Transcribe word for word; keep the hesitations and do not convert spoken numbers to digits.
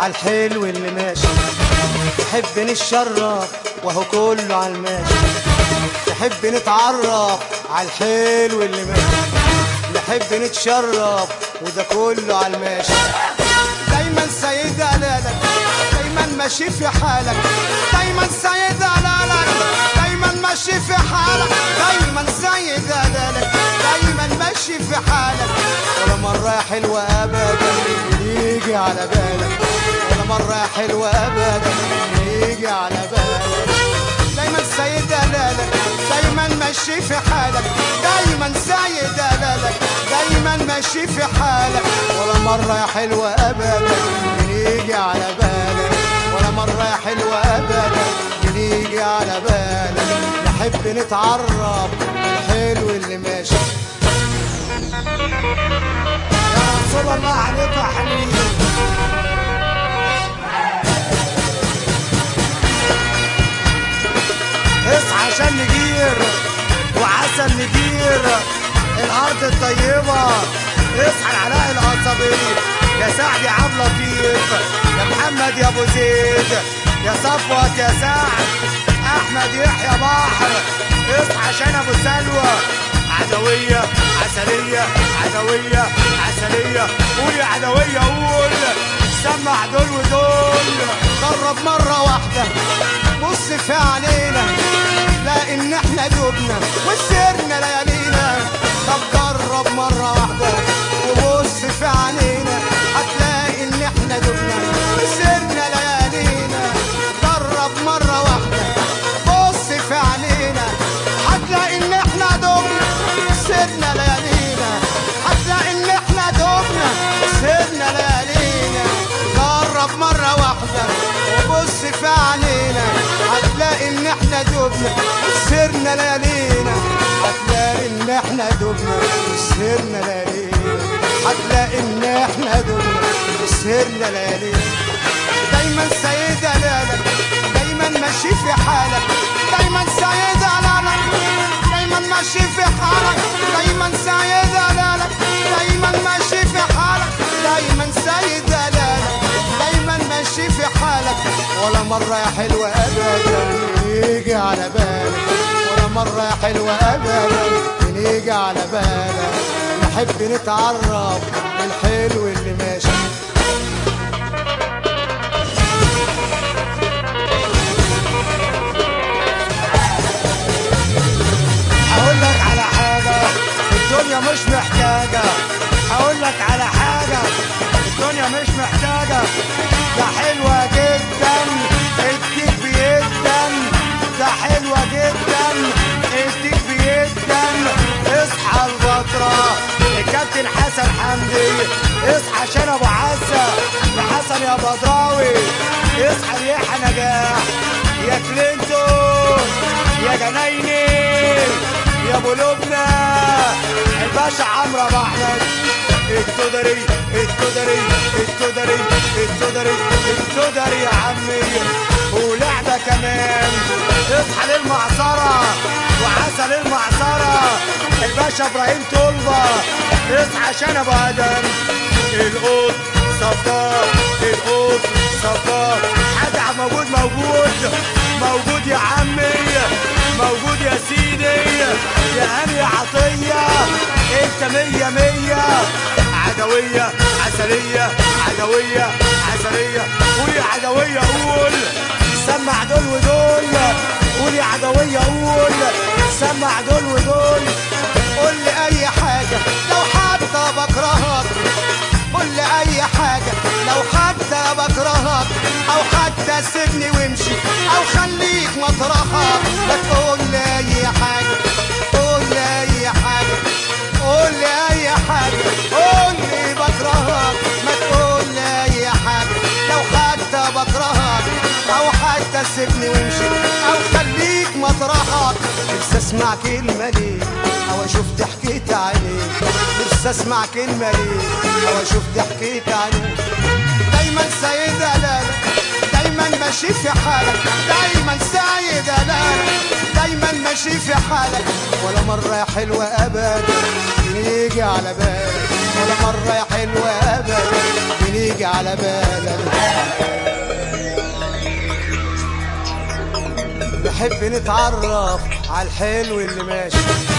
عالحلو اللي ماشي. نحب نتشرف وهو كله عالماشي. نحب نتعرف عالحلو اللي ماشي. نحب نتشرف وده كله عالماشي. دايما سيد دلالك دايما ماشي في حالك. دايما سيد دلالك دايما ماشي في حالك. دايما سيد دلالك دايما ماشي في حالك. ولا مرة يا حلوة أبدا يجي على بالك. ولا مرة يا حلوة أبدا يجي على بالك. دايما سيد دلالك دايما ماشي في حالك. دايما سيد دلالك دايما ماشي في حالك. ولا مرة يا حلوة أبدا يجي على بالك. ولا مرة يا حلوة أبدا يجي على بالك. نحب نتعرف الحلو اللي ماشي. يا رسول الله عليك يا حبيبي. اصحى عشان نجير وعسل ندير الارض الطيبه. اصحى العلاء القصبي يا سعد يا عبد لطيف يا محمد يا ابو زيد يا صفوت يا سعد احمد يحيى بحر. اصحى عشان ابو سلوى عدويه عسليه عدويه عسليه. قول يا عدويه قول سمع دول ودول. جرب مرة واحدة بص في عينينا لا ان احنا دوبنا وسرنا ليالينا. طب جرب مرة واحدة وبص في عينينا هتلاقي ان احنا دوبنا وسرنا ليالينا. جرب مرة واحدة بص في عينينا هتلاقي ان احنا دوبنا وسرنا ليالينا. هتلاقي ان احنا دوبنا وسرنا ليالينا. جرب مرة واحدة وبص في عينينا هتلاقي ان احنا دوبنا وسهرنا ليالينا. هتلاقي ان احنا دوبنا وسهرنا ليالينا. هتلاقي ان احنا دوبنا وسهرنا ليالينا. دايما سيد دلالك دايما ماشي في حالك. دايما سيد دلالك دايما ماشي في حالك. دايما سيد دلالك دايما ماشي في حالك. دايما سيد دلالك دايما ماشي في حالك. ولا مرة يا حلوة أبدا يجي على بالك. ولا مرة يا حلوة أبدا يجي على بالك. نحب نتعرف الحلو اللي ماشي. هقول لك على حاجة الدنيا مش محتاجة. هقول لك على حاجة الدنيا مش محتاجة. ده حلوة جدا اديك بيدا. ده حلوة جدا اديك بيدا. اصحى البطرة الكابتن حسن حمدي. اصحى عشان ابو عزة يا حسن يا بدراوي. اصحى ريحة نجاح يا كلينتون يا جنايني يا ابو لبنى الباشا عمرو ابو احمد. التودري التودري التودري التودري التودري يا عمي ولعبه كمان. اصحى للمعصره وعسل المعصره الباشا ابراهيم طلبه. اصحى عشان ابو ادم القط صفار القط صفار. حد موجود موجود موجود يا عمي موجود يا سيدي يا هاني عطيه. انت مية مية عدوية عسلية عدوية عسلية. قول يا عدوية قول سمع دول ودول. قول يا عدوية قول سمع دول ودول. قول لي اي حاجة لو حتى بكرهك. قول لي اي حاجة لو حتى بكرهك. او حتى سيبني وامشي او خليك مطرحك. ما تقول لي اي حاجة قول لي اي حاجة قول لي اي حاجة. قول لي بكرهك ما تقول لي اي حاجة لو حتى بكرهك. او حتى سيبني وامشي او خليك مطرحك. نفسي اسمع كلمة ليك او اشوف ضحكت عليك. نفسي اسمع كلمة ليك او اشوف ضحكت عليك. دايما سيد دلالك دايما ماشي في حالك. دايما سيد دلالك دايما ماشي في حالك. ولا مرة يا حلوة ابدا يجي على بالك. ولا مرة يا حلوة أبدا بنيجي على بالك. نحب نتعرف على الحلو اللي ماشي